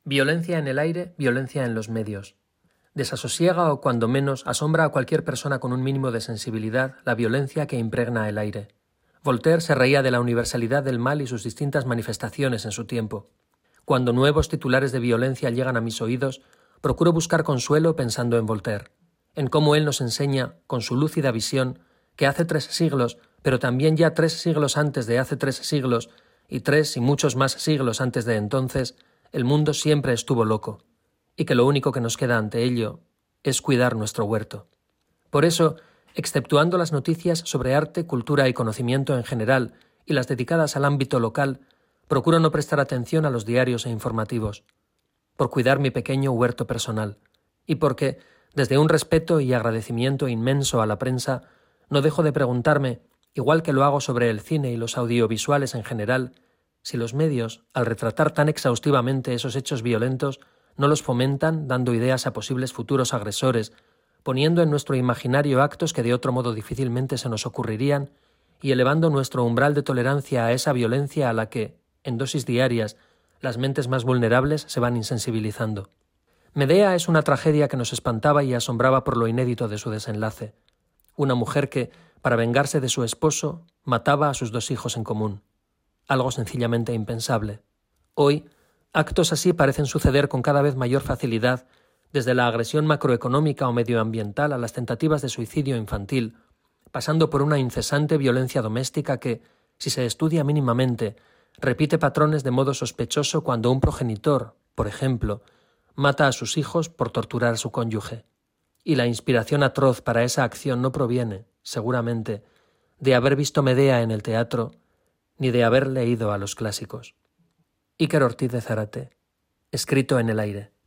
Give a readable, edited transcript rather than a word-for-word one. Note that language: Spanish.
Violencia en el aire, violencia en los medios. Desasosiega o, cuando menos, asombra a cualquier persona con un mínimo de sensibilidad la violencia que impregna el aire. Voltaire se reía de la universalidad del mal y sus distintas manifestaciones en su tiempo. Cuando nuevos titulares de violencia llegan a mis oídos, procuro buscar consuelo pensando en Voltaire, en cómo él nos enseña, con su lúcida visión, que hace 3 siglos, pero también ya 3 siglos antes de hace 3 siglos, y 3 y muchos más siglos antes de entonces, el mundo siempre estuvo loco, y que lo único que nos queda ante ello es cuidar nuestro huerto. Por eso, exceptuando las noticias sobre arte, cultura y conocimiento en general y las dedicadas al ámbito local, procuro no prestar atención a los diarios e informativos, por cuidar mi pequeño huerto personal, y porque, desde un respeto y agradecimiento inmenso a la prensa, no dejo de preguntarme, igual que lo hago sobre el cine y los audiovisuales en general, si los medios, al retratar tan exhaustivamente esos hechos violentos, no los fomentan dando ideas a posibles futuros agresores, poniendo en nuestro imaginario actos que de otro modo difícilmente se nos ocurrirían y elevando nuestro umbral de tolerancia a esa violencia a la que, en dosis diarias, las mentes más vulnerables se van insensibilizando. Medea es una tragedia que nos espantaba y asombraba por lo inédito de su desenlace. Una mujer que, para vengarse de su esposo, mataba a sus 2 hijos en común. Algo sencillamente impensable. Hoy, actos así parecen suceder con cada vez mayor facilidad, desde la agresión macroeconómica o medioambiental a las tentativas de suicidio infantil, pasando por una incesante violencia doméstica que, si se estudia mínimamente, repite patrones de modo sospechoso cuando un progenitor, por ejemplo, mata a sus hijos por torturar a su cónyuge. Y la inspiración atroz para esa acción no proviene, seguramente, de haber visto Medea en el teatro, ni de haber leído a los clásicos. Iker Ortiz de Zárate, escrito en el aire.